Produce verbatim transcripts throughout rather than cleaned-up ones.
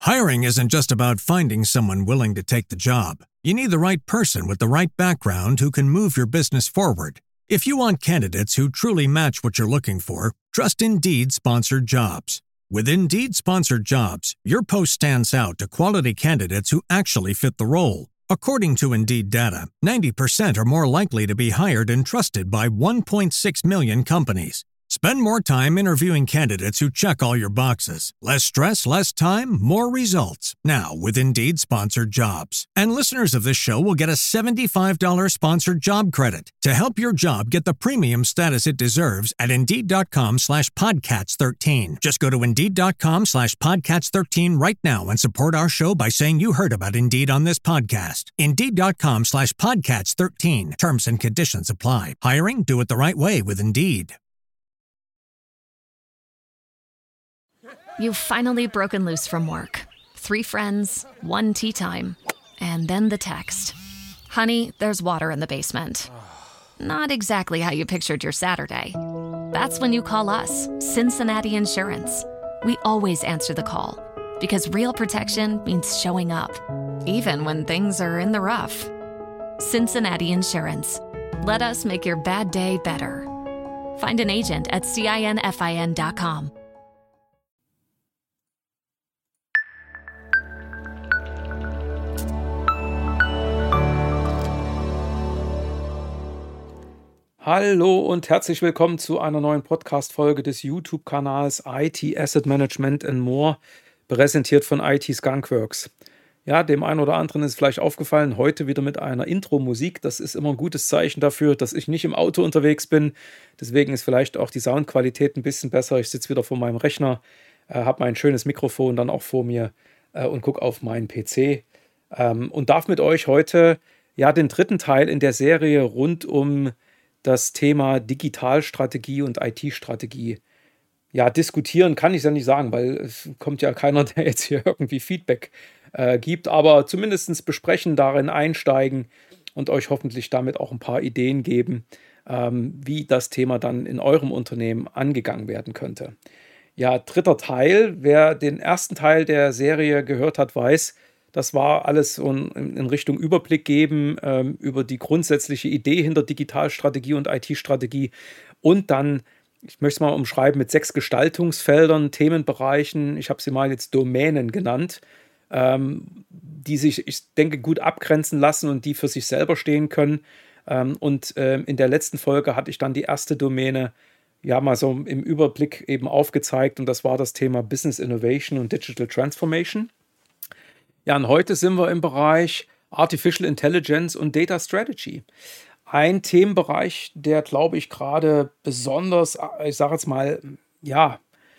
Hiring isn't just about finding someone willing to take the job. You need the right person with the right background who can move your business forward. If you want candidates who truly match what you're looking for, trust Indeed Sponsored Jobs. With Indeed Sponsored Jobs, your post stands out to quality candidates who actually fit the role. According to Indeed data, ninety percent are more likely to be hired and trusted by one point six million companies. Spend more time interviewing candidates who check all your boxes. Less stress, less time, more results. Now with Indeed Sponsored Jobs. And listeners of this show will get a seventy-five dollars sponsored job credit to help your job get the premium status it deserves at Indeed.com slash Podcats 13. Just go to Indeed.com slash Podcats 13 right now and support our show by saying you heard about Indeed on this podcast. Indeed.com slash Podcats 13. Terms and conditions apply. Hiring? Do it the right way with Indeed. You've finally broken loose from work. Three friends, one tea time, and then the text. Honey, there's water in the basement. Not exactly how you pictured your Saturday. That's when you call us, Cincinnati Insurance. We always answer the call because real protection means showing up, even when things are in the rough. Cincinnati Insurance. Let us make your bad day better. Find an agent at cinfin dot com. Hallo und herzlich willkommen zu einer neuen Podcast-Folge des YouTube-Kanals I T Asset Management and More, präsentiert von I T Skunkworks. Ja, dem einen oder anderen ist vielleicht aufgefallen, heute wieder mit einer Intro-Musik. Das ist immer ein gutes Zeichen dafür, dass ich nicht im Auto unterwegs bin. Deswegen ist vielleicht auch die Soundqualität ein bisschen besser. Ich sitze wieder vor meinem Rechner, äh, habe mein schönes Mikrofon dann auch vor mir äh, und gucke auf meinen P C. Ähm, und darf mit euch heute ja den dritten Teil in der Serie rund um das Thema Digitalstrategie und I T-Strategie ja, diskutieren kann ich es ja nicht sagen, weil es kommt ja keiner, der jetzt hier irgendwie Feedback äh, gibt, aber zumindest besprechen, darin einsteigen und euch hoffentlich damit auch ein paar Ideen geben, ähm, wie das Thema dann in eurem Unternehmen angegangen werden könnte. Ja, dritter Teil. Wer den ersten Teil der Serie gehört hat, weiß, das war alles so in, in Richtung Überblick geben ähm, über die grundsätzliche Idee hinter Digitalstrategie und I T-Strategie und dann, ich möchte es mal umschreiben, mit sechs Gestaltungsfeldern, Themenbereichen, ich habe sie mal jetzt Domänen genannt, ähm, die sich, ich denke, gut abgrenzen lassen und die für sich selber stehen können. Ähm, und ähm, in der letzten Folge hatte ich dann die erste Domäne ja mal so im Überblick eben aufgezeigt und das war das Thema Business Innovation und Digital Transformation. Ja, und heute sind wir im Bereich Artificial Intelligence und Data Strategy. Ein Themenbereich, der, glaube ich, gerade besonders, ich sage jetzt mal, ja,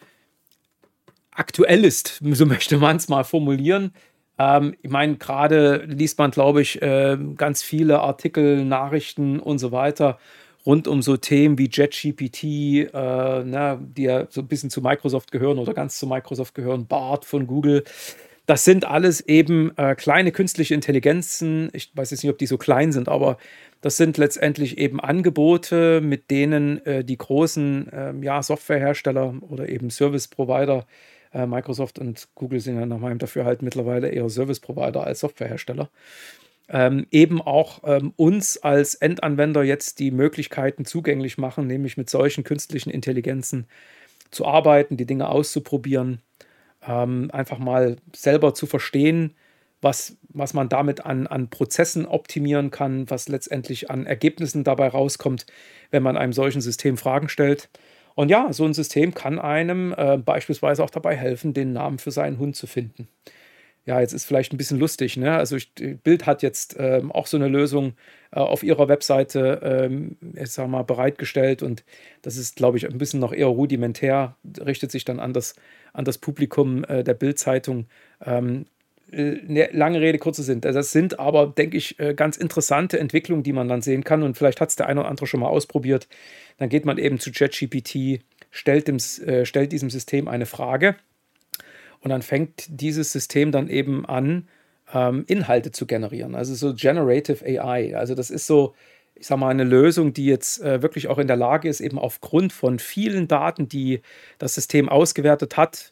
aktuell ist, so möchte man es mal formulieren. Ähm, ich meine, gerade liest man, glaube ich, äh, ganz viele Artikel, Nachrichten und so weiter rund um so Themen wie ChatGPT, äh, ne, die ja so ein bisschen zu Microsoft gehören oder ganz zu Microsoft gehören, Bard von Google. Das sind alles eben äh, kleine künstliche Intelligenzen. Ich weiß jetzt nicht, ob die so klein sind, aber das sind letztendlich eben Angebote, mit denen äh, die großen äh, ja, Softwarehersteller oder eben Service-Provider, äh, Microsoft und Google sind ja nach meinem Dafürhalten mittlerweile eher Service-Provider als Softwarehersteller, ähm, eben auch ähm, uns als Endanwender jetzt die Möglichkeiten zugänglich machen, nämlich mit solchen künstlichen Intelligenzen zu arbeiten, die Dinge auszuprobieren, Ähm, einfach mal selber zu verstehen, was, was man damit an, an Prozessen optimieren kann, was letztendlich an Ergebnissen dabei rauskommt, wenn man einem solchen System Fragen stellt. Und ja, so ein System kann einem äh, beispielsweise auch dabei helfen, den Namen für seinen Hund zu finden. Ja, jetzt ist vielleicht ein bisschen lustig, ne? Also ich, Bild hat jetzt ähm, auch so eine Lösung äh, auf ihrer Webseite ähm, ich sag mal, bereitgestellt und das ist, glaube ich, ein bisschen noch eher rudimentär, richtet sich dann an das, an das Publikum äh, der Bild-Zeitung. Ähm, äh, ne, lange Rede, kurzer Sinn. Das sind aber, denke ich, äh, ganz interessante Entwicklungen, die man dann sehen kann und vielleicht hat es der eine oder andere schon mal ausprobiert. Dann geht man eben zu ChatGPT, stellt, dem, äh, stellt diesem System eine Frage. Und dann fängt dieses System dann eben an, ähm, Inhalte zu generieren. Also so Generative A I. Also das ist so, ich sag mal, eine Lösung, die jetzt äh, wirklich auch in der Lage ist, eben aufgrund von vielen Daten, die das System ausgewertet hat,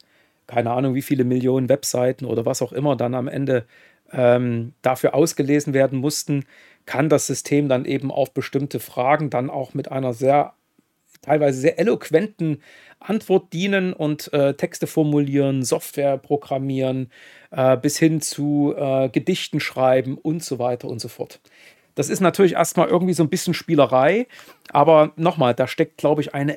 keine Ahnung, wie viele Millionen Webseiten oder was auch immer dann am Ende ähm, dafür ausgelesen werden mussten, kann das System dann eben auf bestimmte Fragen dann auch mit einer sehr, teilweise sehr eloquenten Antwort dienen und äh, Texte formulieren, Software programmieren, äh, bis hin zu äh, Gedichten schreiben und so weiter und so fort. Das ist natürlich erstmal irgendwie so ein bisschen Spielerei, aber nochmal, da steckt, glaube ich, eine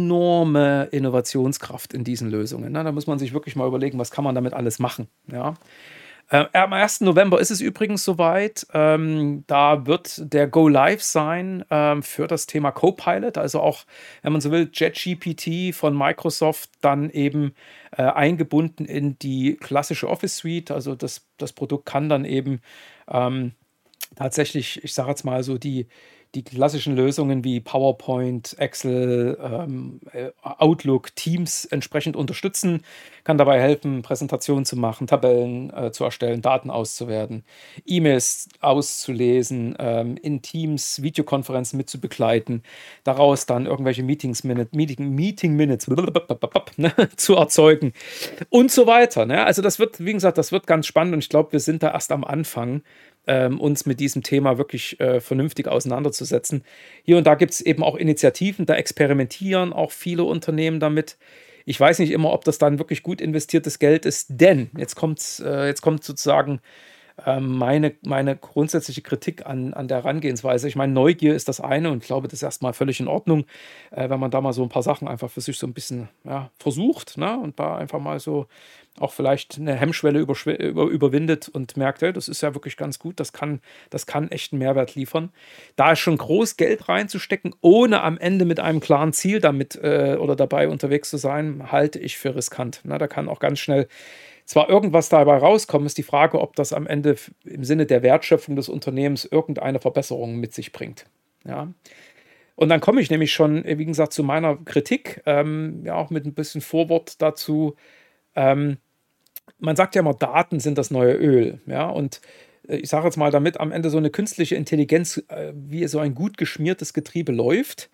enorme Innovationskraft in diesen Lösungen. Ne? Da muss man sich wirklich mal überlegen, was kann man damit alles machen. Ja? Äh, am ersten November ist es übrigens soweit. Ähm, da wird der Go Live sein ähm, für das Thema Copilot, also auch, wenn man so will, ChatGPT von Microsoft dann eben äh, eingebunden in die klassische Office Suite. Also das, das Produkt kann dann eben ähm, tatsächlich, ich sage jetzt mal so, die, die klassischen Lösungen wie PowerPoint, Excel, ähm, äh, Outlook, Teams entsprechend unterstützen, kann dabei helfen, Präsentationen zu machen, Tabellen äh, zu erstellen, Daten auszuwerten, E-Mails auszulesen, ähm, in Teams Videokonferenzen mit zu begleiten, daraus dann irgendwelche Meetings, Minute, Meeting, Meeting Minutes ne, zu erzeugen und so weiter. Ne? Also das wird, wie gesagt, das wird ganz spannend und ich glaube, wir sind da erst am Anfang, ähm, uns mit diesem Thema wirklich äh, vernünftig auseinanderzusetzen. Hier und da gibt es eben auch Initiativen, da experimentieren auch viele Unternehmen damit. Ich weiß nicht immer, ob das dann wirklich gut investiertes Geld ist, denn jetzt kommt, äh, jetzt kommt sozusagen ähm, meine, meine grundsätzliche Kritik an, an der Herangehensweise. Ich meine, Neugier ist das eine und ich glaube, das ist erstmal völlig in Ordnung, äh, wenn man da mal so ein paar Sachen einfach für sich so ein bisschen ja, versucht, ne? Und da einfach mal so auch vielleicht eine Hemmschwelle überschw- über, überwindet und merkt, hey, das ist ja wirklich ganz gut, das kann, das kann echt einen Mehrwert liefern. Da ist schon groß Geld reinzustecken, ohne am Ende mit einem klaren Ziel damit äh, oder dabei unterwegs zu sein, halte ich für riskant. Na, da kann auch ganz schnell zwar irgendwas dabei rauskommen, ist die Frage, ob das am Ende im Sinne der Wertschöpfung des Unternehmens irgendeine Verbesserung mit sich bringt. Ja. Und dann komme ich nämlich schon, wie gesagt, zu meiner Kritik, ähm, ja auch mit ein bisschen Vorwort dazu. Ähm, man sagt ja immer, Daten sind das neue Öl. Ja, und äh, ich sage jetzt mal, damit am Ende so eine künstliche Intelligenz, äh, wie so ein gut geschmiertes Getriebe läuft,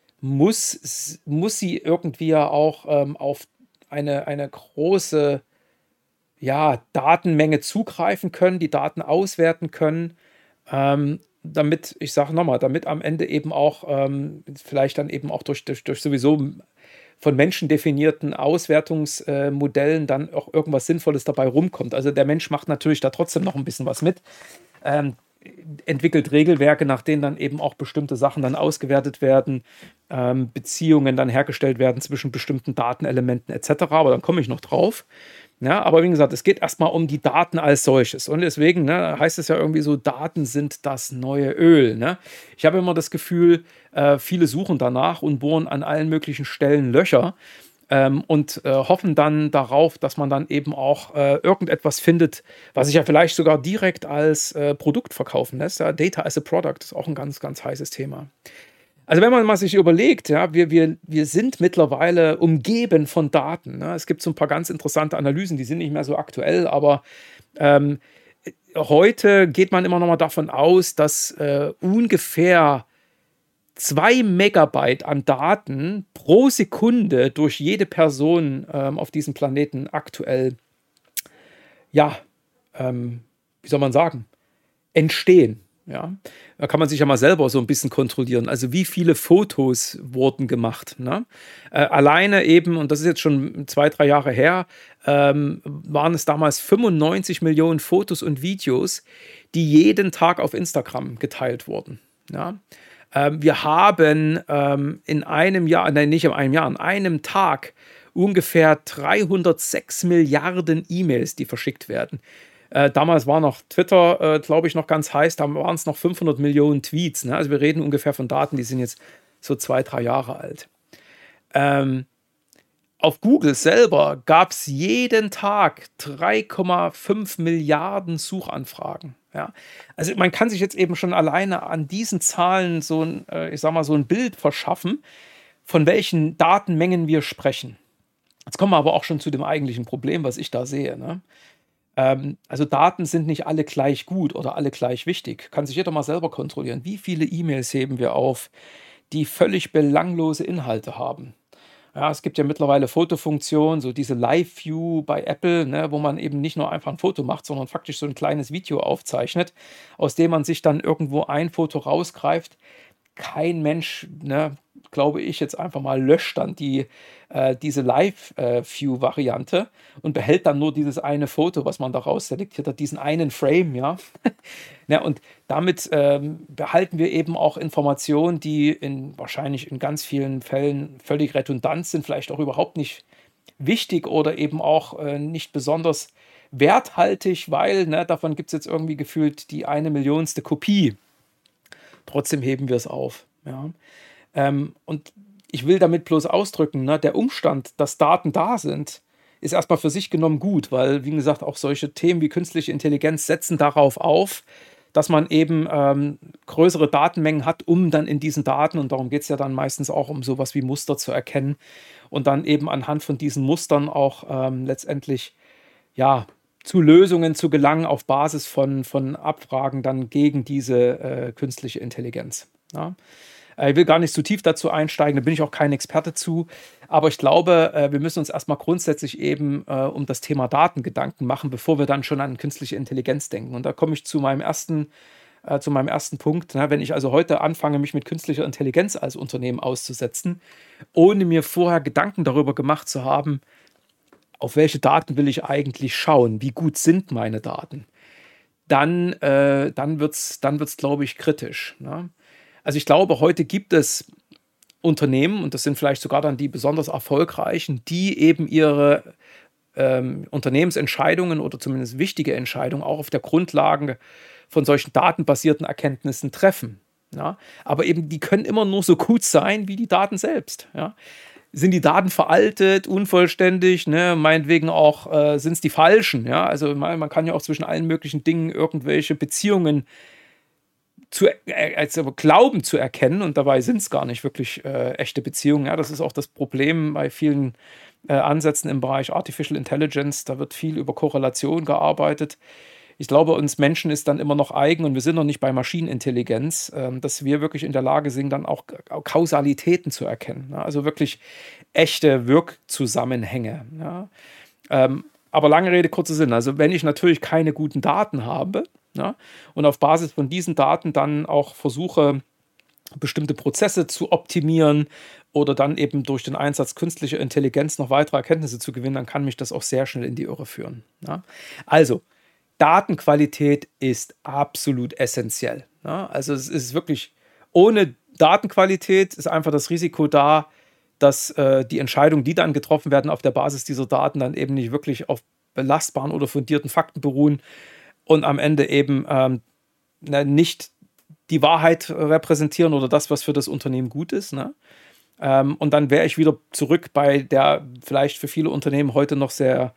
muss, muss sie irgendwie ja auch ähm, auf eine, eine große ja, Datenmenge zugreifen können, die Daten auswerten können, ähm, damit, ich sage nochmal, damit am Ende eben auch, ähm, vielleicht dann eben auch durch, durch, durch sowieso von Menschen definierten Auswertungsmodellen äh, dann auch irgendwas Sinnvolles dabei rumkommt. Also der Mensch macht natürlich da trotzdem noch ein bisschen was mit, ähm, entwickelt Regelwerke, nach denen dann eben auch bestimmte Sachen dann ausgewertet werden, ähm, Beziehungen dann hergestellt werden zwischen bestimmten Datenelementen et cetera. Aber dann komme ich noch drauf. Ja, aber wie gesagt, es geht erstmal um die Daten als solches. Und deswegen ne, heißt es ja irgendwie so, Daten sind das neue Öl. Ne? Ich habe immer das Gefühl, äh, viele suchen danach und bohren an allen möglichen Stellen Löcher ähm, und äh, hoffen dann darauf, dass man dann eben auch äh, irgendetwas findet, was sich ja vielleicht sogar direkt als äh, Produkt verkaufen lässt. Ja? Data as a Product ist auch ein ganz, ganz heißes Thema. Also wenn man mal sich überlegt, ja, wir, wir, wir sind mittlerweile umgeben von Daten. Ne? Es gibt so ein paar ganz interessante Analysen, die sind nicht mehr so aktuell, aber ähm, heute geht man immer noch mal davon aus, dass äh, ungefähr zwei Megabyte an Daten pro Sekunde durch jede Person ähm, auf diesem Planeten aktuell, ja, ähm, wie soll man sagen, entstehen. Ja, da kann man sich ja mal selber so ein bisschen kontrollieren. Also wie viele Fotos wurden gemacht. Ne? Äh, alleine eben, und das ist jetzt schon zwei, drei Jahre her, ähm, waren es damals fünfundneunzig Millionen Fotos und Videos, die jeden Tag auf Instagram geteilt wurden. Ja? Ähm, wir haben ähm, in einem Jahr, nein, nicht in einem Jahr, in einem Tag ungefähr dreihundertsechs Milliarden E-Mails, die verschickt werden. Äh, damals war noch Twitter, äh, glaube ich, noch ganz heiß. Da waren es noch fünfhundert Millionen Tweets. Ne? Also wir reden ungefähr von Daten, die sind jetzt so zwei, drei Jahre alt. Ähm, auf Google selber gab es jeden Tag drei Komma fünf Milliarden Suchanfragen. Ja? Also man kann sich jetzt eben schon alleine an diesen Zahlen so ein, äh, ich sag mal, so ein Bild verschaffen, von welchen Datenmengen wir sprechen. Jetzt kommen wir aber auch schon zu dem eigentlichen Problem, was ich da sehe. Ne? Also Daten sind nicht alle gleich gut oder alle gleich wichtig. Kann sich jeder mal selber kontrollieren. Wie viele E-Mails heben wir auf, die völlig belanglose Inhalte haben? Ja, es gibt ja mittlerweile Fotofunktionen, so diese Live View bei Apple, ne, wo man eben nicht nur einfach ein Foto macht, sondern faktisch so ein kleines Video aufzeichnet, aus dem man sich dann irgendwo ein Foto rausgreift. Kein Mensch, ne, glaube ich jetzt einfach mal, löscht dann die, äh, diese Live-View-Variante und behält dann nur dieses eine Foto, was man daraus selektiert hat, diesen einen Frame, ja. Ja, und damit ähm, behalten wir eben auch Informationen, die in, wahrscheinlich in ganz vielen Fällen völlig redundant sind, vielleicht auch überhaupt nicht wichtig oder eben auch äh, nicht besonders werthaltig, weil, ne, davon gibt es jetzt irgendwie gefühlt die eine Millionste Kopie. Trotzdem heben wir es auf. Ja. Ähm, und ich will damit bloß ausdrücken, ne, der Umstand, dass Daten da sind, ist erstmal für sich genommen gut, weil, wie gesagt, auch solche Themen wie künstliche Intelligenz setzen darauf auf, dass man eben ähm, größere Datenmengen hat, um dann in diesen Daten, und darum geht es ja dann meistens auch um sowas wie Muster zu erkennen und dann eben anhand von diesen Mustern auch ähm, letztendlich ja, zu Lösungen zu gelangen auf Basis von, von Abfragen dann gegen diese äh, künstliche Intelligenz. Ja. Ich will gar nicht zu tief dazu einsteigen, da bin ich auch kein Experte zu. Aber ich glaube, äh, wir müssen uns erstmal grundsätzlich eben äh, um das Thema Daten Gedanken machen, bevor wir dann schon an künstliche Intelligenz denken. Und da komme ich zu meinem ersten, äh, zu meinem ersten Punkt. Na, wenn ich also heute anfange, mich mit künstlicher Intelligenz als Unternehmen auszusetzen, ohne mir vorher Gedanken darüber gemacht zu haben, auf welche Daten will ich eigentlich schauen, wie gut sind meine Daten, dann, äh, dann wird es, dann wird's, glaube ich, kritisch. Ne? Also ich glaube, heute gibt es Unternehmen, und das sind vielleicht sogar dann die besonders erfolgreichen, die eben ihre ähm, Unternehmensentscheidungen oder zumindest wichtige Entscheidungen auch auf der Grundlage von solchen datenbasierten Erkenntnissen treffen. Ja? Aber eben, die können immer nur so gut sein wie die Daten selbst. Ja? Sind die Daten veraltet, unvollständig, ne? Meinetwegen auch äh, sind es die falschen. Ja? Also man, man kann ja auch zwischen allen möglichen Dingen irgendwelche Beziehungen zu, äh, also glauben zu erkennen, und dabei sind es gar nicht wirklich äh, echte Beziehungen. Ja? Das ist auch das Problem bei vielen äh, Ansätzen im Bereich Artificial Intelligence. Da wird viel über Korrelation gearbeitet. Ich glaube, uns Menschen ist dann immer noch eigen, und wir sind noch nicht bei Maschinenintelligenz, ähm, dass wir wirklich in der Lage sind, dann auch Kausalitäten zu erkennen. Ja? Also wirklich echte Wirkzusammenhänge. Ja? Ähm, aber lange Rede, kurzer Sinn. Also wenn ich natürlich keine guten Daten habe, ja, und auf Basis von diesen Daten dann auch versuche, bestimmte Prozesse zu optimieren oder dann eben durch den Einsatz künstlicher Intelligenz noch weitere Erkenntnisse zu gewinnen, dann kann mich das auch sehr schnell in die Irre führen. Ja? Also, Datenqualität ist absolut essentiell. Ja? Also es ist wirklich, ohne Datenqualität ist einfach das Risiko da, dass äh, die Entscheidungen, die dann getroffen werden auf der Basis dieser Daten, dann eben nicht wirklich auf belastbaren oder fundierten Fakten beruhen und am Ende eben ähm, nicht die Wahrheit repräsentieren oder das, was für das Unternehmen gut ist. Ne? Ähm, und dann wäre ich wieder zurück bei der vielleicht für viele Unternehmen heute noch sehr,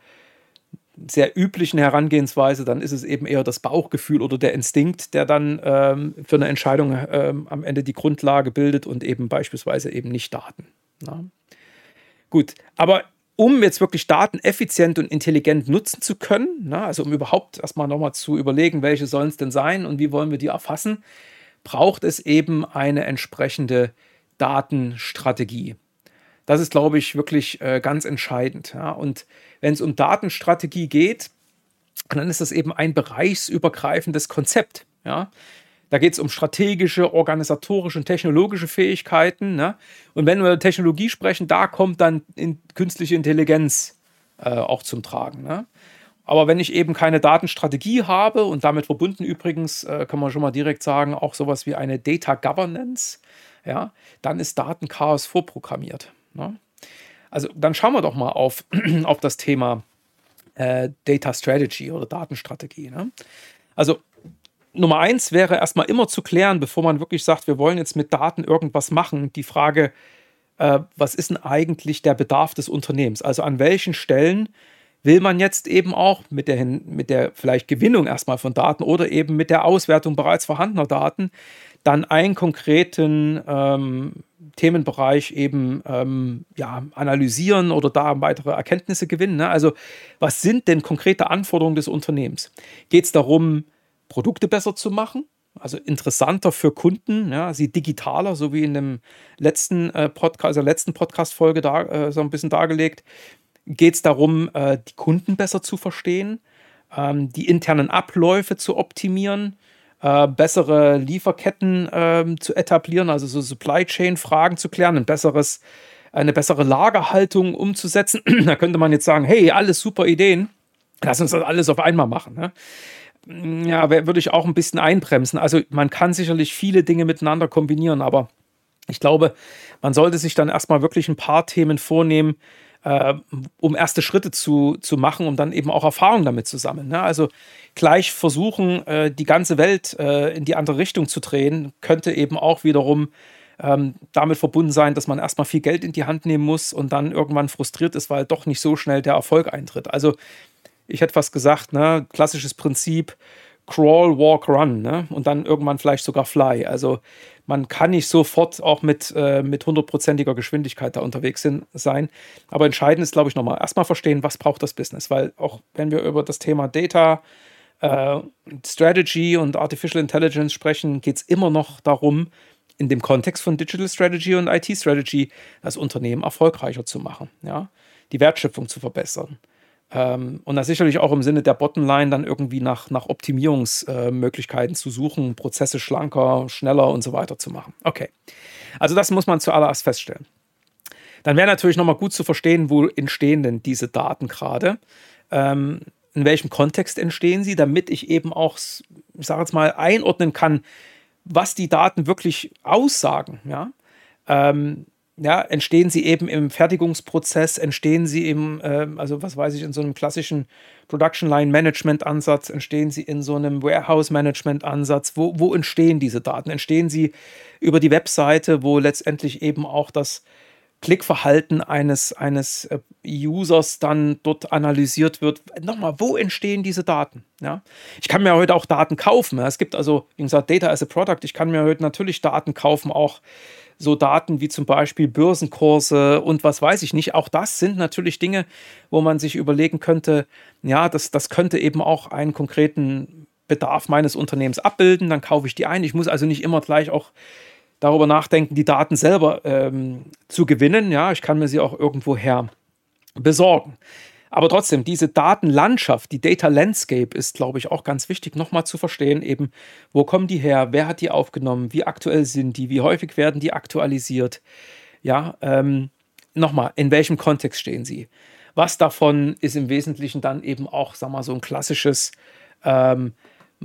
sehr üblichen Herangehensweise. Dann ist es eben eher das Bauchgefühl oder der Instinkt, der dann ähm, für eine Entscheidung ähm, am Ende die Grundlage bildet und eben beispielsweise eben nicht Daten. Ne? Gut, aber um jetzt wirklich Daten effizient und intelligent nutzen zu können, na, also um überhaupt erstmal nochmal zu überlegen, welche sollen es denn sein und wie wollen wir die erfassen, braucht es eben eine entsprechende Datenstrategie. Das ist, glaube ich, wirklich äh, ganz entscheidend. Ja. Und wenn es um Datenstrategie geht, dann ist das eben ein bereichsübergreifendes Konzept. Ja. Da geht es um strategische, organisatorische und technologische Fähigkeiten. Ne? Und wenn wir über Technologie sprechen, da kommt dann in künstliche Intelligenz äh, auch zum Tragen. Ne? Aber wenn ich eben keine Datenstrategie habe und damit verbunden übrigens, äh, kann man schon mal direkt sagen, auch sowas wie eine Data Governance, ja, dann ist Datenchaos vorprogrammiert. Ne? Also dann schauen wir doch mal auf, auf das Thema äh, Data Strategy oder Datenstrategie. Ne? Also Nummer eins wäre erstmal immer zu klären, bevor man wirklich sagt, wir wollen jetzt mit Daten irgendwas machen, die Frage, äh, was ist denn eigentlich der Bedarf des Unternehmens? Also an welchen Stellen will man jetzt eben auch mit der, mit der vielleicht Gewinnung erstmal von Daten oder eben mit der Auswertung bereits vorhandener Daten dann einen konkreten ähm, Themenbereich eben ähm, ja, analysieren oder da weitere Erkenntnisse gewinnen. Ne? Also was sind denn konkrete Anforderungen des Unternehmens? Geht es darum, Produkte besser zu machen? also interessanter für Kunden, ja, sie digitaler, so wie in dem letzten äh, Podcast, also der letzten Podcast-Folge da, äh, so ein bisschen dargelegt, geht es darum, äh, die Kunden besser zu verstehen, ähm, die internen Abläufe zu optimieren, äh, bessere Lieferketten ähm, zu etablieren, also so Supply Chain-Fragen zu klären, ein besseres, eine bessere Lagerhaltung umzusetzen. Da könnte man jetzt sagen, hey, alles super Ideen, lass uns das alles auf einmal machen. Ne? Ja, wär- würde ich auch ein bisschen einbremsen. Also man kann sicherlich viele Dinge miteinander kombinieren, aber ich glaube, man sollte sich dann erstmal wirklich ein paar Themen vornehmen, äh, um erste Schritte zu, zu machen, um dann eben auch Erfahrung damit zu sammeln. Ne? Also gleich versuchen, äh, die ganze Welt äh, in die andere Richtung zu drehen, könnte eben auch wiederum ähm, damit verbunden sein, dass man erstmal viel Geld in die Hand nehmen muss und dann irgendwann frustriert ist, weil doch nicht so schnell der Erfolg eintritt. Also ich hätte fast gesagt, ne, klassisches Prinzip, Crawl, Walk, Run, ne? Und dann irgendwann vielleicht sogar Fly. Also man kann nicht sofort auch mit, äh, mit hundertprozentiger Geschwindigkeit da unterwegs sin- sein. Aber entscheidend ist, glaube ich, nochmal erstmal verstehen, was braucht das Business. Weil auch wenn wir über das Thema Data, äh, Strategy und Artificial Intelligence sprechen, geht es immer noch darum, in dem Kontext von Digital Strategy und I T Strategy das Unternehmen erfolgreicher zu machen, ja? Die Wertschöpfung zu verbessern. Ähm, und dann sicherlich auch im Sinne der Bottomline dann irgendwie nach, nach Optimierungsmöglichkeiten zu suchen, Prozesse schlanker, schneller und so weiter zu machen. Okay, also das muss man zuallererst feststellen. Dann wäre natürlich nochmal gut zu verstehen, wo entstehen denn diese Daten gerade, ähm, in welchem Kontext entstehen sie, damit ich eben auch, s- ich sage jetzt mal, einordnen kann, was die Daten wirklich aussagen. Ja? Ähm, ja, entstehen sie eben im Fertigungsprozess, entstehen sie im, ähm, also was weiß ich, in so einem klassischen Production Line Management Ansatz, entstehen sie in so einem Warehouse Management Ansatz. Wo, wo entstehen diese Daten? Entstehen sie über die Webseite, wo letztendlich eben auch das Klickverhalten eines, eines äh, Users dann dort analysiert wird. Nochmal, wo entstehen diese Daten? Ja? Ich kann mir heute auch Daten kaufen. Ja? Es gibt also, wie gesagt, Data as a Product. Ich kann mir heute natürlich Daten kaufen, auch so Daten wie zum Beispiel Börsenkurse und was weiß ich nicht. Auch das sind natürlich Dinge, wo man sich überlegen könnte, ja, das, das könnte eben auch einen konkreten Bedarf meines Unternehmens abbilden. Dann kaufe ich die ein. Ich muss also nicht immer gleich auch darüber nachdenken, die Daten selber ähm, zu gewinnen. Ja, ich kann mir sie auch irgendwoher besorgen. Aber trotzdem, diese Datenlandschaft, die Data Landscape ist, glaube ich, auch ganz wichtig, nochmal zu verstehen, eben, wo kommen die her, wer hat die aufgenommen, wie aktuell sind die, wie häufig werden die aktualisiert, ja, ähm, nochmal, in welchem Kontext stehen sie. Was davon ist im Wesentlichen dann eben auch, sag mal, so ein klassisches ähm,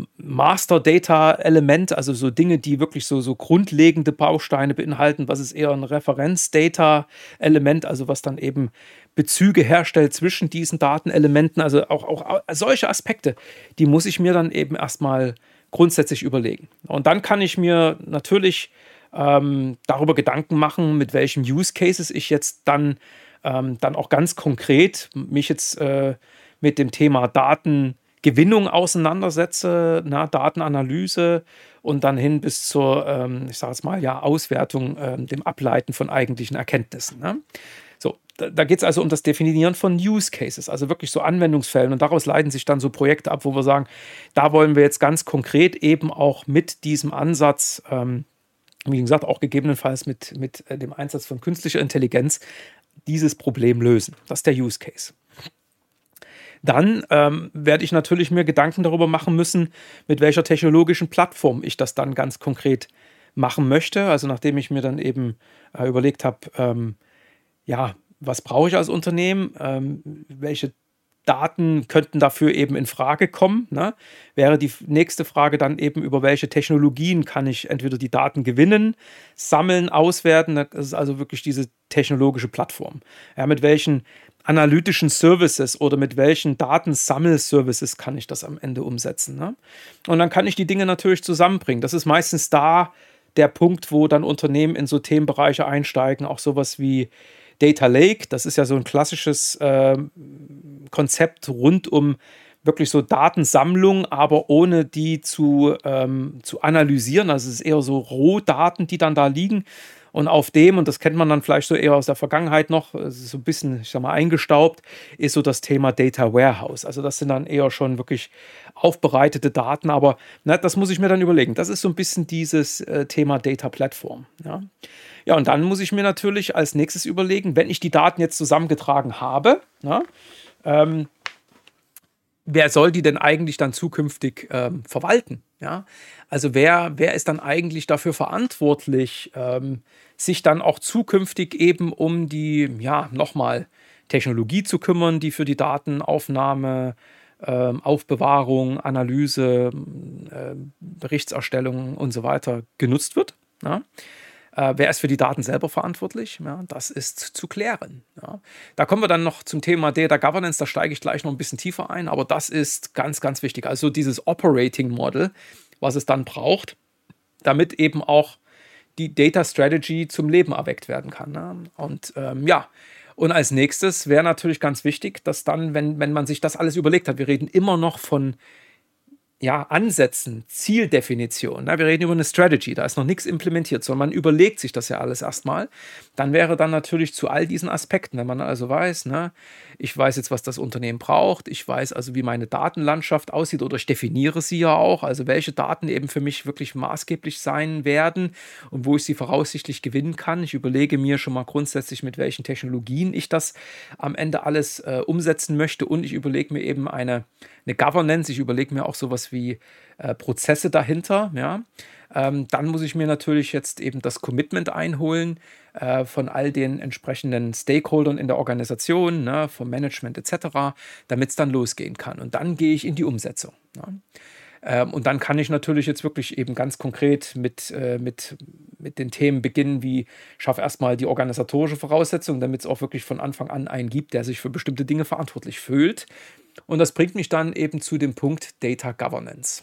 Master Data Element, also so Dinge, die wirklich so, so grundlegende Bausteine beinhalten. Was ist eher ein Referenz Data Element, also was dann eben Bezüge herstellt zwischen diesen Datenelementen, also auch, auch solche Aspekte, die muss ich mir dann eben erstmal grundsätzlich überlegen. Und dann kann ich mir natürlich ähm, darüber Gedanken machen, mit welchen Use Cases ich jetzt dann, ähm, dann auch ganz konkret mich jetzt äh, mit dem Thema Datengewinnung auseinandersetze, na, Datenanalyse und dann hin bis zur, ähm, ich sage jetzt mal, ja, Auswertung, ähm, dem Ableiten von eigentlichen Erkenntnissen. Ne? So, da, da geht es also um das Definieren von Use Cases, also wirklich so Anwendungsfällen. Und daraus leiten sich dann so Projekte ab, wo wir sagen, da wollen wir jetzt ganz konkret eben auch mit diesem Ansatz, ähm, wie gesagt, auch gegebenenfalls mit, mit äh, dem Einsatz von künstlicher Intelligenz, dieses Problem lösen. Das ist der Use Case. Dann ähm, werde ich natürlich mir Gedanken darüber machen müssen, mit welcher technologischen Plattform ich das dann ganz konkret machen möchte. Also nachdem ich mir dann eben äh, überlegt habe, ähm, ja, was brauche ich als Unternehmen? Ähm, welche Daten könnten dafür eben in Frage kommen? Ne? Wäre die nächste Frage dann eben, über welche Technologien kann ich entweder die Daten gewinnen, sammeln, auswerten? Das ist also wirklich diese technologische Plattform. Ja, mit welchen analytischen Services oder mit welchen Datensammelservices kann ich das am Ende umsetzen? Ne? Und dann kann ich die Dinge natürlich zusammenbringen. Das ist meistens da der Punkt, wo dann Unternehmen in so Themenbereiche einsteigen, auch sowas wie Data Lake. Das ist ja so ein klassisches äh, Konzept rund um wirklich so Datensammlung, aber ohne die zu, ähm, zu analysieren. Also es ist eher so Rohdaten, die dann da liegen. Und auf dem, und das kennt man dann vielleicht so eher aus der Vergangenheit noch, es ist so ein bisschen, ich sag mal, eingestaubt, ist so das Thema Data Warehouse. Also das sind dann eher schon wirklich aufbereitete Daten, aber ne, das muss ich mir dann überlegen. Das ist so ein bisschen dieses äh, Thema Data Platform. Ja. Ja, und dann muss ich mir natürlich als nächstes überlegen, wenn ich die Daten jetzt zusammengetragen habe, ja, ähm, wer soll die denn eigentlich dann zukünftig ähm, verwalten? Ja? Also wer, wer ist dann eigentlich dafür verantwortlich, ähm, sich dann auch zukünftig eben um die, ja, nochmal Technologie zu kümmern, die für die Datenaufnahme, ähm, Aufbewahrung, Analyse, äh, Berichtserstellung und so weiter genutzt wird? Ja? Äh, wer ist für die Daten selber verantwortlich? Ja, das ist zu klären. Ja. Da kommen wir dann noch zum Thema Data Governance, da steige ich gleich noch ein bisschen tiefer ein, aber das ist ganz, ganz wichtig. Also dieses Operating Model, was es dann braucht, damit eben auch die Data Strategy zum Leben erweckt werden kann. Ne? Und ähm, ja, und als nächstes wäre natürlich ganz wichtig, dass dann, wenn, wenn man sich das alles überlegt hat, wir reden immer noch von ja, Ansätzen, Zieldefinition. Na, wir reden über eine Strategy, da ist noch nichts implementiert, sondern man überlegt sich das ja alles erstmal. Dann wäre dann natürlich zu all diesen Aspekten, wenn man also weiß, ne, ich weiß jetzt, was das Unternehmen braucht, ich weiß also, wie meine Datenlandschaft aussieht oder ich definiere sie ja auch, also welche Daten eben für mich wirklich maßgeblich sein werden und wo ich sie voraussichtlich gewinnen kann. Ich überlege mir schon mal grundsätzlich, mit welchen Technologien ich das am Ende alles äh, umsetzen möchte und ich überlege mir eben eine, eine Governance, ich überlege mir auch sowas wie äh, Prozesse dahinter, ja. Ähm, dann muss ich mir natürlich jetzt eben das Commitment einholen äh, von all den entsprechenden Stakeholdern in der Organisation, ne, vom Management et cetera, damit es dann losgehen kann. Und dann gehe ich in die Umsetzung. Ne. Ähm, und dann kann ich natürlich jetzt wirklich eben ganz konkret mit, äh, mit, mit den Themen beginnen, wie schaffe erstmal die organisatorische Voraussetzung, damit es auch wirklich von Anfang an einen gibt, der sich für bestimmte Dinge verantwortlich fühlt. Und das bringt mich dann eben zu dem Punkt Data Governance.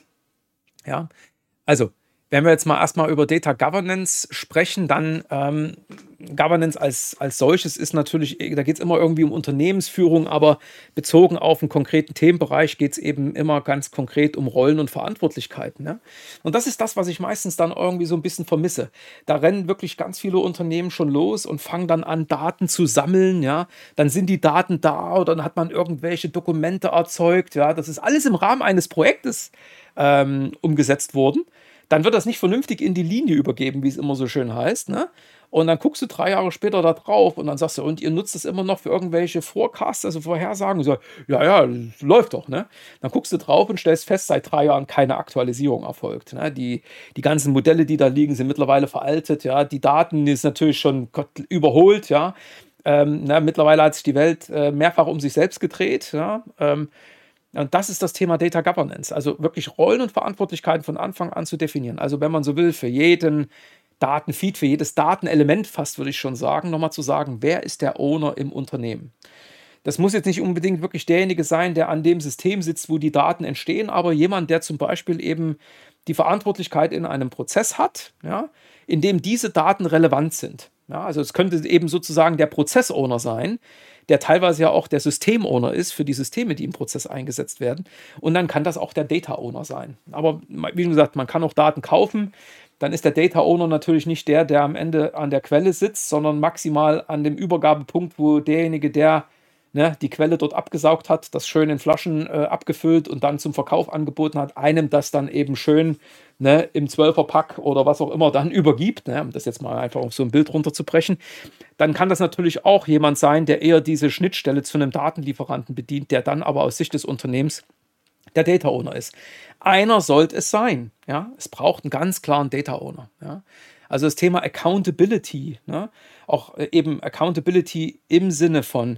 Ja, also wenn wir jetzt mal erstmal über Data Governance sprechen, dann ähm, Governance als, als solches ist natürlich, da geht es immer irgendwie um Unternehmensführung, aber bezogen auf einen konkreten Themenbereich geht es eben immer ganz konkret um Rollen und Verantwortlichkeiten. Ne? Und das ist das, was ich meistens dann irgendwie so ein bisschen vermisse. Da rennen wirklich ganz viele Unternehmen schon los und fangen dann an, Daten zu sammeln. Ja? Dann sind die Daten da oder dann hat man irgendwelche Dokumente erzeugt. Ja? Das ist alles im Rahmen eines Projektes ähm, umgesetzt worden. Dann wird das nicht vernünftig in die Linie übergeben, wie es immer so schön heißt. Ne? Und dann guckst du drei Jahre später da drauf und dann sagst du, und ihr nutzt es immer noch für irgendwelche Forecasts, also Vorhersagen. So, ja, ja, läuft doch. Ne? Dann guckst du drauf und stellst fest, seit drei Jahren keine Aktualisierung erfolgt. Ne? Die, die ganzen Modelle, die da liegen, sind mittlerweile veraltet. Ja? Die Daten ist natürlich schon Gott, überholt. Ja? Ähm, na, mittlerweile hat sich die Welt äh, mehrfach um sich selbst gedreht. Ja? Ähm, Und das ist das Thema Data Governance, also wirklich Rollen und Verantwortlichkeiten von Anfang an zu definieren. Also wenn man so will, für jeden Datenfeed, für jedes Datenelement fast, würde ich schon sagen, nochmal zu sagen, wer ist der Owner im Unternehmen. Das muss jetzt nicht unbedingt wirklich derjenige sein, der an dem System sitzt, wo die Daten entstehen, aber jemand, der zum Beispiel eben die Verantwortlichkeit in einem Prozess hat, ja, in dem diese Daten relevant sind. Ja, also es könnte eben sozusagen der Prozess-Owner sein, der teilweise ja auch der System-Owner ist für die Systeme, die im Prozess eingesetzt werden. Und dann kann das auch der Data-Owner sein. Aber wie gesagt, man kann auch Daten kaufen. Dann ist der Data-Owner natürlich nicht der, der am Ende an der Quelle sitzt, sondern maximal an dem Übergabepunkt, wo derjenige, der ne, die Quelle dort abgesaugt hat, das schön in Flaschen äh, abgefüllt und dann zum Verkauf angeboten hat, einem das dann eben schön ne, im Zwölferpack oder was auch immer dann übergibt, ne, um das jetzt mal einfach auf so ein Bild runterzubrechen, dann kann das natürlich auch jemand sein, der eher diese Schnittstelle zu einem Datenlieferanten bedient, der dann aber aus Sicht des Unternehmens der Data Owner ist. Einer sollte es sein. Ja? Es braucht einen ganz klaren Data Owner. Ja? Also das Thema Accountability, ne? Auch eben Accountability im Sinne von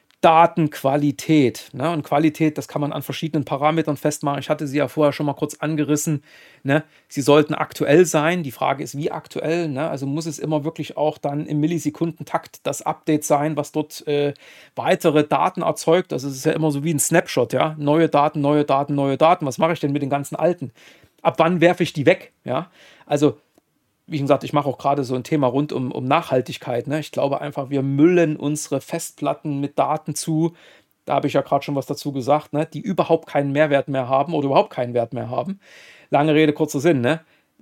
Datenqualität. Ne? Und Qualität, das kann man an verschiedenen Parametern festmachen. Ich hatte sie ja vorher schon mal kurz angerissen. Ne? Sie sollten aktuell sein. Die Frage ist, wie aktuell? Ne? Also muss es immer wirklich auch dann im Millisekundentakt das Update sein, was dort äh, weitere Daten erzeugt. Also es ist ja immer so wie ein Snapshot. Ja? Neue Daten, neue Daten, neue Daten. Was mache ich denn mit den ganzen alten? Ab wann werfe ich die weg? Ja? Also wie gesagt, ich mache auch gerade so ein Thema rund um, um Nachhaltigkeit. Ne? Ich glaube einfach, wir müllen unsere Festplatten mit Daten zu, da habe ich ja gerade schon was dazu gesagt, ne? Die überhaupt keinen Mehrwert mehr haben oder überhaupt keinen Wert mehr haben. Lange Rede, kurzer Sinn. Ne?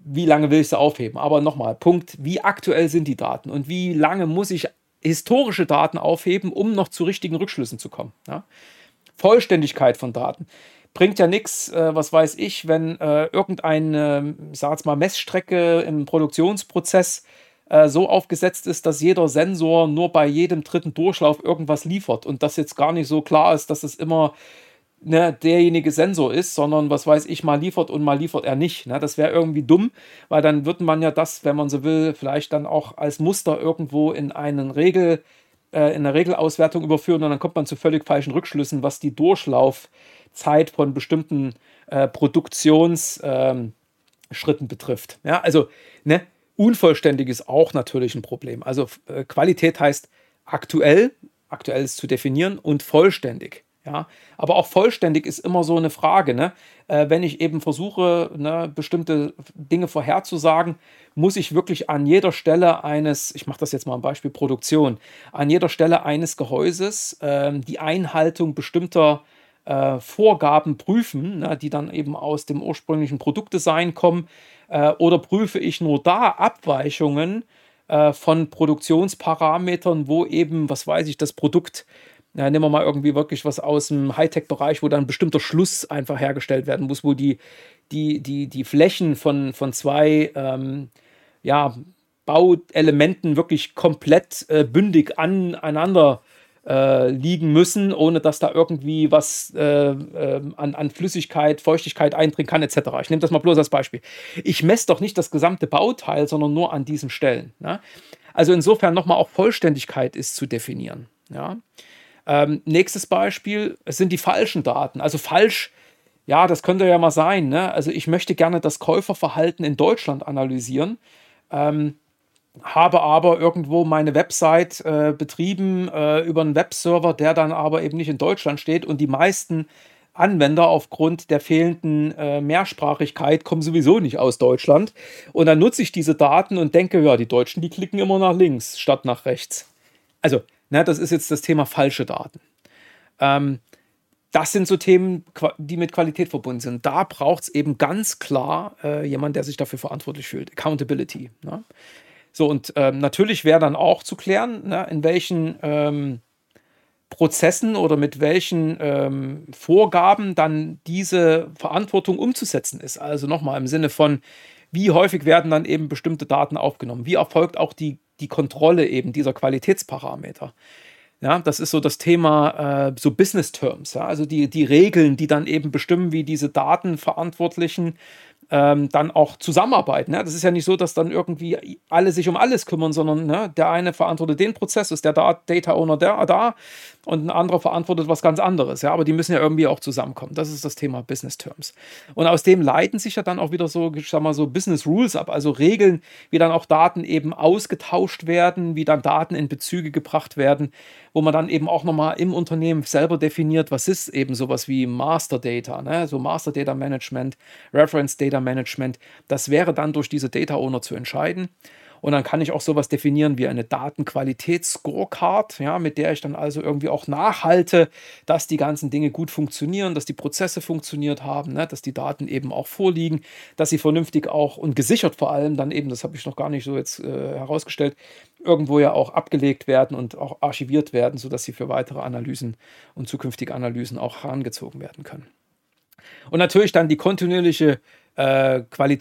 wie lange will ich sie aufheben? Aber nochmal, Punkt, wie aktuell sind die Daten und wie lange muss ich historische Daten aufheben, um noch zu richtigen Rückschlüssen zu kommen? Ja? Vollständigkeit von Daten. Bringt ja nichts, äh, was weiß ich, wenn äh, irgendeine, ich sag jetzt mal, Messstrecke im Produktionsprozess äh, so aufgesetzt ist, dass jeder Sensor nur bei jedem dritten Durchlauf irgendwas liefert und das jetzt gar nicht so klar ist, dass es immer ne, derjenige Sensor ist, sondern was weiß ich, mal liefert und mal liefert er nicht. Ne? Das wäre irgendwie dumm, weil dann würde man ja das, wenn man so will, vielleicht dann auch als Muster irgendwo in einen Regel, äh, in eine Regelauswertung überführen und dann kommt man zu völlig falschen Rückschlüssen, was die Durchlaufzeit von bestimmten äh, Produktionsschritten ähm, betrifft. Ja, also ne, unvollständig ist auch natürlich ein Problem. Also äh, Qualität heißt aktuell, aktuell ist zu definieren und vollständig. Ja, aber auch vollständig ist immer so eine Frage, ne? Äh, wenn ich eben versuche, ne, bestimmte Dinge vorherzusagen, muss ich wirklich an jeder Stelle eines, ich mache das jetzt mal am Beispiel Produktion, an jeder Stelle eines Gehäuses ähm, die Einhaltung bestimmter äh, Vorgaben prüfen, ne, die dann eben aus dem ursprünglichen Produktdesign kommen, äh, oder prüfe ich nur da Abweichungen äh, von Produktionsparametern, wo eben, was weiß ich, das Produkt. Ja, nehmen wir mal irgendwie wirklich was aus dem Hightech-Bereich, wo dann ein bestimmter Schluss einfach hergestellt werden muss, wo die, die, die, die Flächen von, von zwei ähm, ja, Bauelementen wirklich komplett äh, bündig aneinander äh, liegen müssen, ohne dass da irgendwie was äh, äh, an, an Flüssigkeit, Feuchtigkeit eindringen kann, et cetera. Ich nehme das mal bloß als Beispiel. Ich messe doch nicht das gesamte Bauteil, sondern nur an diesen Stellen. Ne? Also insofern nochmal auch Vollständigkeit ist zu definieren. Ja. Ähm, nächstes Beispiel, es sind die falschen Daten. Also falsch, ja, das könnte ja mal sein. Ne? Also ich möchte gerne das Käuferverhalten in Deutschland analysieren, ähm, habe aber irgendwo meine Website äh, betrieben äh, über einen Webserver, der dann aber eben nicht in Deutschland steht und die meisten Anwender aufgrund der fehlenden äh, Mehrsprachigkeit kommen sowieso nicht aus Deutschland. Und dann nutze ich diese Daten und denke, ja, die Deutschen, die klicken immer nach links statt nach rechts. Also Ne, das ist jetzt das Thema falsche Daten. Ähm, das sind so Themen, die mit Qualität verbunden sind. Da braucht es eben ganz klar äh, jemand, der sich dafür verantwortlich fühlt. Accountability. Ne? So, und ähm, natürlich wäre dann auch zu klären, ne, in welchen ähm, Prozessen oder mit welchen ähm, Vorgaben dann diese Verantwortung umzusetzen ist. Also nochmal im Sinne von, wie häufig werden dann eben bestimmte Daten aufgenommen? Wie erfolgt auch die die Kontrolle eben dieser Qualitätsparameter. Ja, das ist so das Thema, äh, so Business Terms, ja, also die, die Regeln, die dann eben bestimmen, wie diese Datenverantwortlichen ähm, dann auch zusammenarbeiten. Ja. Das ist ja nicht so, dass dann irgendwie alle sich um alles kümmern, sondern ne, der eine verantwortet den Prozess, ist der Data Owner der, da und ein anderer verantwortet was ganz anderes. Ja, aber die müssen ja irgendwie auch zusammenkommen. Das ist das Thema Business Terms. Und aus dem leiten sich ja dann auch wieder so, ich sag mal so Business Rules ab, also Regeln, wie dann auch Daten eben ausgetauscht werden, wie dann Daten in Bezüge gebracht werden, wo man dann eben auch nochmal im Unternehmen selber definiert, was ist eben sowas wie Master Data, ne? So Master Data Management, Reference Data Management. Das wäre dann durch diese Data Owner zu entscheiden. Und dann kann ich auch sowas definieren wie eine Datenqualitäts-Scorecard, ja, mit der ich dann also irgendwie auch nachhalte, dass die ganzen Dinge gut funktionieren, dass die Prozesse funktioniert haben, ne, dass die Daten eben auch vorliegen, dass sie vernünftig auch und gesichert vor allem dann eben, das habe ich noch gar nicht so jetzt äh, herausgestellt, irgendwo ja auch abgelegt werden und auch archiviert werden, sodass sie für weitere Analysen und zukünftige Analysen auch herangezogen werden können. Und natürlich dann die kontinuierliche äh,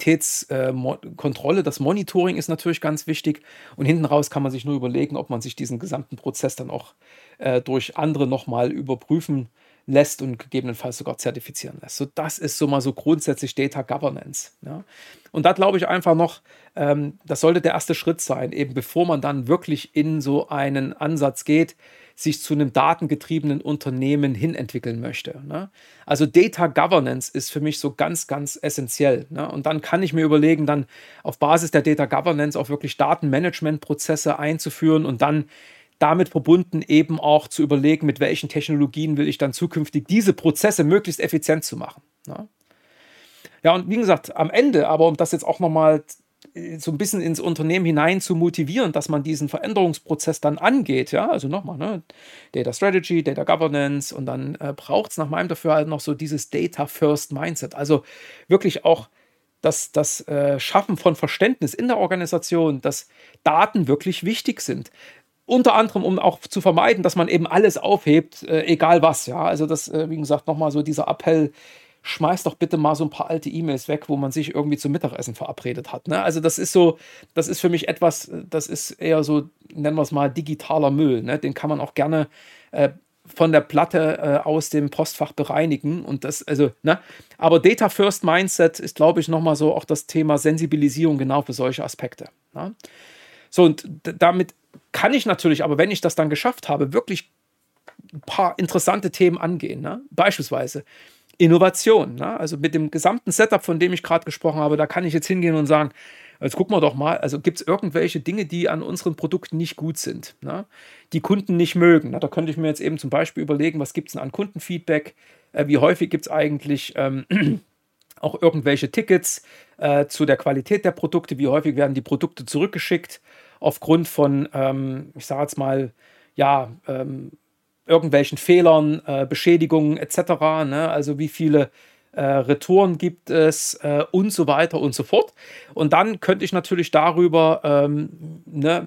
Qualitätskontrolle, äh, das Monitoring ist natürlich ganz wichtig. Und hinten raus kann man sich nur überlegen, ob man sich diesen gesamten Prozess dann auch äh, durch andere nochmal überprüfen lässt und gegebenenfalls sogar zertifizieren lässt. So, das ist so mal so grundsätzlich Data Governance. Ja. Und da glaube ich einfach noch, ähm, das sollte der erste Schritt sein, eben bevor man dann wirklich in so einen Ansatz geht, sich zu einem datengetriebenen Unternehmen hin entwickeln möchte. Ne? Also Data Governance ist für mich so ganz, ganz essentiell. Ne? Und dann kann ich mir überlegen, dann auf Basis der Data Governance auch wirklich Datenmanagementprozesse einzuführen und dann damit verbunden eben auch zu überlegen, mit welchen Technologien will ich dann zukünftig diese Prozesse möglichst effizient zu machen. Ne? Ja, und wie gesagt, am Ende, aber um das jetzt auch nochmal so ein bisschen ins Unternehmen hinein zu motivieren, dass man diesen Veränderungsprozess dann angeht, ja, also nochmal, ne, Data Strategy, Data Governance und dann äh, braucht es nach meinem Dafürhalten noch so dieses Data First Mindset, also wirklich auch das, das äh, Schaffen von Verständnis in der Organisation, dass Daten wirklich wichtig sind. Unter anderem, um auch zu vermeiden, dass man eben alles aufhebt, äh, egal was. Ja, also das, äh, wie gesagt, nochmal so dieser Appell, schmeiß doch bitte mal so ein paar alte E-Mails weg, wo man sich irgendwie zum Mittagessen verabredet hat. Ne? Also das ist so, das ist für mich etwas, das ist eher so, nennen wir es mal, digitaler Müll. Ne? Den kann man auch gerne äh, von der Platte äh, aus dem Postfach bereinigen. Und das, also, ne? Aber Data First Mindset ist, glaube ich, nochmal so auch das Thema Sensibilisierung genau für solche Aspekte. Ne? So, und d- damit kann ich natürlich, aber wenn ich das dann geschafft habe, wirklich ein paar interessante Themen angehen. Ne? Beispielsweise Innovation. Ne? Also mit dem gesamten Setup, von dem ich gerade gesprochen habe, da kann ich jetzt hingehen und sagen, jetzt gucken wir doch mal, also gibt es irgendwelche Dinge, die an unseren Produkten nicht gut sind, ne? Die Kunden nicht mögen. Ne? Da könnte ich mir jetzt eben zum Beispiel überlegen, was gibt es denn an Kundenfeedback? Äh, wie häufig gibt es eigentlich ähm, auch irgendwelche Tickets äh, zu der Qualität der Produkte? Wie häufig werden die Produkte zurückgeschickt aufgrund von, ähm, ich sage jetzt mal, ja, ähm, irgendwelchen Fehlern, äh, Beschädigungen et cetera. Ne? Also wie viele äh, Retouren gibt es äh, und so weiter und so fort. Und dann könnte ich natürlich darüber ähm, ne,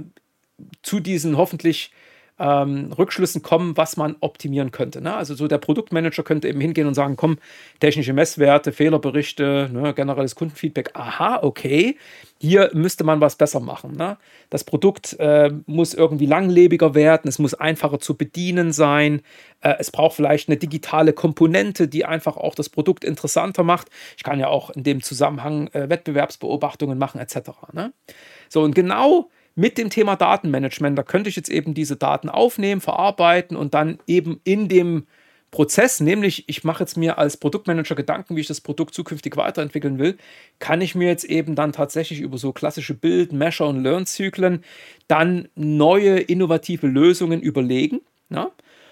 zu diesen hoffentlich ähm, Rückschlüssen kommen, was man optimieren könnte. Ne? Also so der Produktmanager könnte eben hingehen und sagen, komm, technische Messwerte, Fehlerberichte, ne, generelles Kundenfeedback, aha, okay, hier müsste man was besser machen. Ne? Das Produkt äh, muss irgendwie langlebiger werden, es muss einfacher zu bedienen sein, äh, es braucht vielleicht eine digitale Komponente, die einfach auch das Produkt interessanter macht. Ich kann ja auch in dem Zusammenhang äh, Wettbewerbsbeobachtungen machen et cetera. Ne? So, und genau mit dem Thema Datenmanagement, da könnte ich jetzt eben diese Daten aufnehmen, verarbeiten und dann eben in dem Prozess, nämlich ich mache jetzt mir als Produktmanager Gedanken, wie ich das Produkt zukünftig weiterentwickeln will, kann ich mir jetzt eben dann tatsächlich über so klassische Build-, Measure- und Learn-Zyklen dann neue, innovative Lösungen überlegen, ne?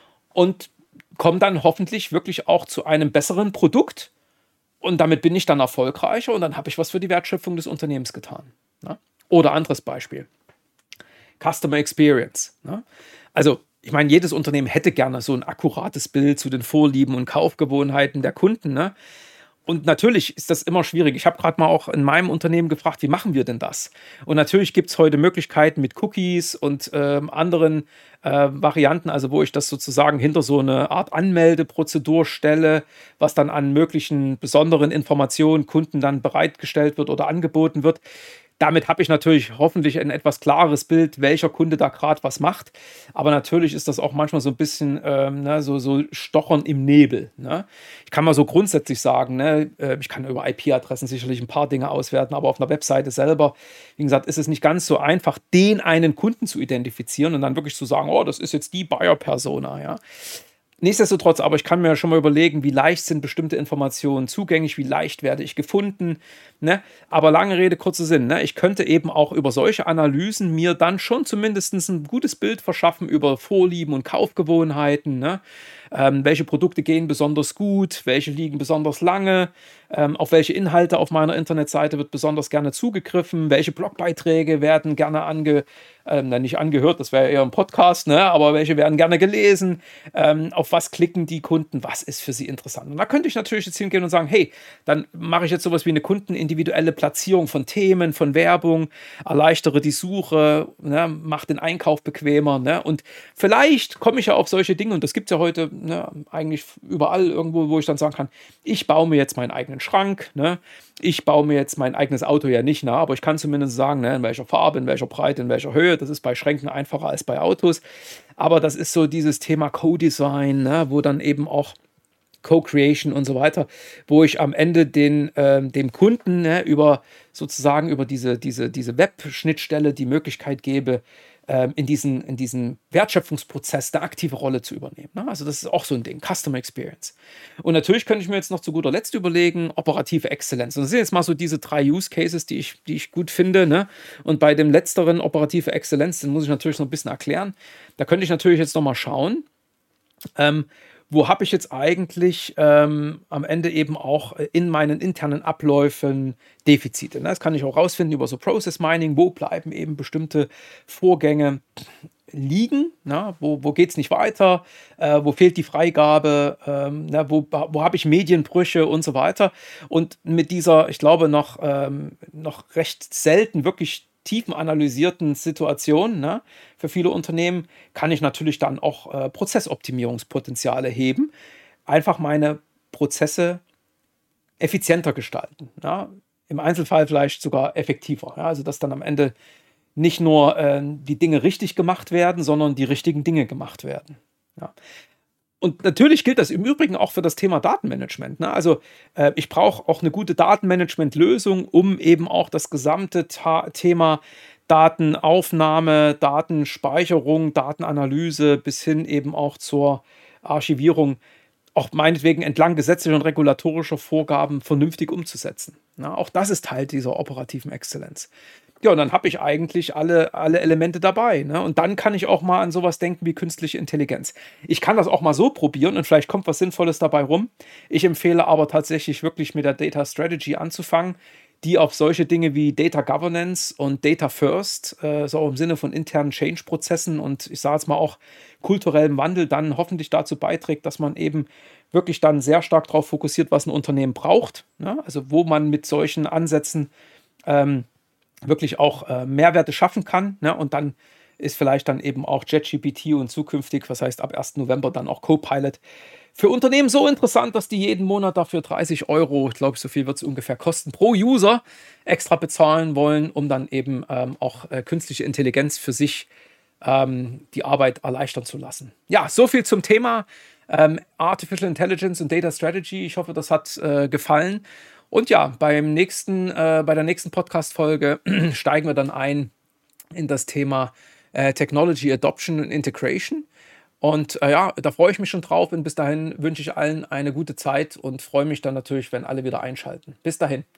Und komme dann hoffentlich wirklich auch zu einem besseren Produkt und damit bin ich dann erfolgreicher und dann habe ich was für die Wertschöpfung des Unternehmens getan. Ne? Oder anderes Beispiel. Customer Experience. Ne? Also, ich meine, jedes Unternehmen hätte gerne so ein akkurates Bild zu den Vorlieben und Kaufgewohnheiten der Kunden. Ne? Und natürlich ist das immer schwierig. Ich habe gerade mal auch in meinem Unternehmen gefragt, wie machen wir denn das? Und natürlich gibt es heute Möglichkeiten mit Cookies und ähm, anderen äh, Varianten, also wo ich das sozusagen hinter so eine Art Anmeldeprozedur stelle, was dann an möglichen besonderen Informationen Kunden dann bereitgestellt wird oder angeboten wird. Damit habe ich natürlich hoffentlich ein etwas klares Bild, welcher Kunde da gerade was macht. Aber natürlich ist das auch manchmal so ein bisschen ähm, ne, so, so Stochern im Nebel. Ne? Ich kann mal so grundsätzlich sagen, ne, äh, ich kann über I P-Adressen sicherlich ein paar Dinge auswerten, aber auf einer Webseite selber, wie gesagt, ist es nicht ganz so einfach, den einen Kunden zu identifizieren und dann wirklich zu sagen, oh, das ist jetzt die Buyer-Persona. Ja? Nichtsdestotrotz, aber ich kann mir schon mal überlegen, wie leicht sind bestimmte Informationen zugänglich, wie leicht werde ich gefunden. Ne? Aber lange Rede, kurzer Sinn. Ne? Ich könnte eben auch über solche Analysen mir dann schon zumindest ein gutes Bild verschaffen über Vorlieben und Kaufgewohnheiten. Ne? Ähm, welche Produkte gehen besonders gut, welche liegen besonders lange, ähm, auf welche Inhalte auf meiner Internetseite wird besonders gerne zugegriffen, welche Blogbeiträge werden gerne ange, ähm, nicht angehört, das wäre eher ein Podcast, ne? Aber welche werden gerne gelesen, ähm, auf was klicken die Kunden, was ist für sie interessant. Und da könnte ich natürlich jetzt hingehen und sagen, hey, dann mache ich jetzt sowas wie eine kundenindividuelle Platzierung von Themen, von Werbung, erleichtere die Suche, ne? Mache den Einkauf bequemer. Ne? Und vielleicht komme ich ja auf solche Dinge, und das gibt es ja heute ne, eigentlich überall irgendwo, wo ich dann sagen kann, ich baue mir jetzt meinen eigenen Schrank, ne? Ich baue mir jetzt mein eigenes Auto ja nicht nach, aber ich kann zumindest sagen, ne, in welcher Farbe, in welcher Breite, in welcher Höhe. Das ist bei Schränken einfacher als bei Autos. Aber das ist so dieses Thema Co-Design, ne, wo dann eben auch Co-Creation und so weiter, wo ich am Ende den, ähm, dem Kunden ne, über sozusagen über diese, diese, diese Web-Schnittstelle die Möglichkeit gebe, ähm, in, diesen, in diesen Wertschöpfungsprozess eine aktive Rolle zu übernehmen. Ne? Also das ist auch so ein Ding, Customer Experience. Und natürlich könnte ich mir jetzt noch zu guter Letzt überlegen, operative Exzellenz. Und das sind jetzt mal so diese drei Use Cases, die ich, die ich gut finde. Ne? Und bei dem letzteren, operative Exzellenz, den muss ich natürlich noch ein bisschen erklären. Da könnte ich natürlich jetzt noch mal schauen, ähm, wo habe ich jetzt eigentlich ähm, am Ende eben auch in meinen internen Abläufen Defizite. Ne? Das kann ich auch rausfinden über so Process Mining, wo bleiben eben bestimmte Vorgänge liegen, ne? Wo, wo geht es nicht weiter, äh, wo fehlt die Freigabe, ähm, ne? wo, wo habe ich Medienbrüche und so weiter. Und mit dieser, ich glaube, noch, ähm, noch recht selten wirklich tiefen analysierten Situation, ne, für viele Unternehmen, kann ich natürlich dann auch äh, Prozessoptimierungspotenziale heben. Einfach meine Prozesse effizienter gestalten. Ja? Im Einzelfall vielleicht sogar effektiver. Ja? Also dass dann am Ende nicht nur äh, die Dinge richtig gemacht werden, sondern die richtigen Dinge gemacht werden. Ja. Und natürlich gilt das im Übrigen auch für das Thema Datenmanagement. Ne? Also äh, ich brauche auch eine gute Datenmanagement-Lösung, um eben auch das gesamte Ta- Thema Datenaufnahme, Datenspeicherung, Datenanalyse bis hin eben auch zur Archivierung auch meinetwegen entlang gesetzlicher und regulatorischer Vorgaben vernünftig umzusetzen. Na, auch das ist Teil dieser operativen Exzellenz. Ja, und dann habe ich eigentlich alle, alle Elemente dabei. Ne? Und dann kann ich auch mal an sowas denken wie künstliche Intelligenz. Ich kann das auch mal so probieren und vielleicht kommt was Sinnvolles dabei rum. Ich empfehle aber tatsächlich wirklich mit der Data Strategy anzufangen, die auf solche Dinge wie Data Governance und Data First, äh, so im Sinne von internen Change-Prozessen und ich sage jetzt mal auch kulturellem Wandel, dann hoffentlich dazu beiträgt, dass man eben wirklich dann sehr stark darauf fokussiert, was ein Unternehmen braucht. Ne? Also wo man mit solchen Ansätzen ähm, wirklich auch äh, Mehrwerte schaffen kann. Ne? Und dann ist vielleicht dann eben auch ChatGPT und zukünftig, was heißt ab ersten November dann auch Copilot, für Unternehmen so interessant, dass die jeden Monat dafür dreißig Euro, ich glaube, so viel wird es ungefähr kosten, pro User extra bezahlen wollen, um dann eben ähm, auch äh, künstliche Intelligenz für sich ähm, die Arbeit erleichtern zu lassen. Ja, so viel zum Thema ähm, Artificial Intelligence und Data Strategy. Ich hoffe, das hat äh, gefallen. Und ja, beim nächsten, äh, bei der nächsten Podcast-Folge steigen wir dann ein in das Thema äh, Technology Adoption und Integration. Und äh, ja, da freue ich mich schon drauf. Und bis dahin wünsche ich allen eine gute Zeit und freue mich dann natürlich, wenn alle wieder einschalten. Bis dahin.